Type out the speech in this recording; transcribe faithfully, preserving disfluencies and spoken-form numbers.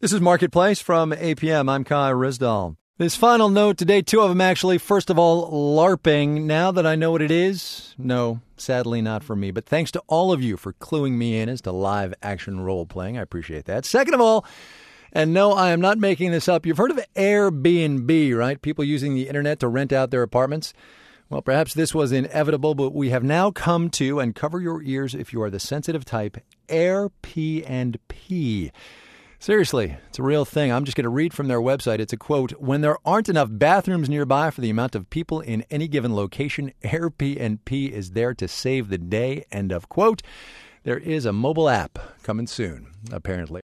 This is Marketplace from A P M. I'm Kai Rizdal. This final note today, two of them actually. First of all, LARPing. Now that I know what it is, no, sadly not for me. But thanks to all of you for cluing me in as to live action role playing. I appreciate that. Second of all, and no, I am not making this up. You've heard of Airbnb, right? People using the internet to rent out their apartments. Well, perhaps this was inevitable, but we have now come to, and cover your ears if you are the sensitive type, Airbnb. Seriously, it's a real thing. I'm just going to read from their website. It's a quote. When there aren't enough bathrooms nearby for the amount of people in any given location, Airbnb is there to save the day. End of quote. There is a mobile app coming soon, apparently.